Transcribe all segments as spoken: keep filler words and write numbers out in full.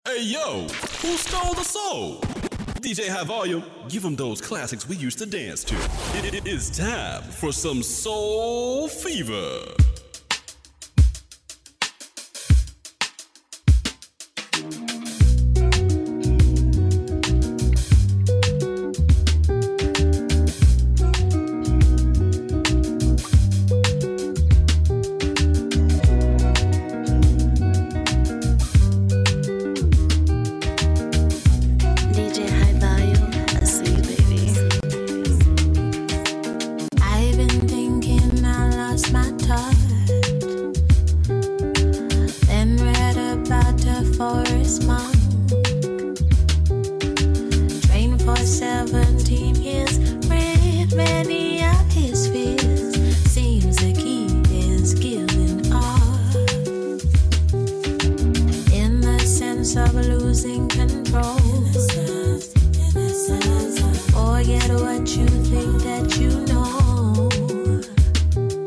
Hey yo, who stole the soul? D J High Volume, give them those classics we used to dance to. It, it is time for some soul fever.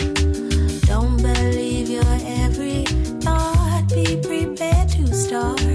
Don't believe your every thought. Be prepared to start.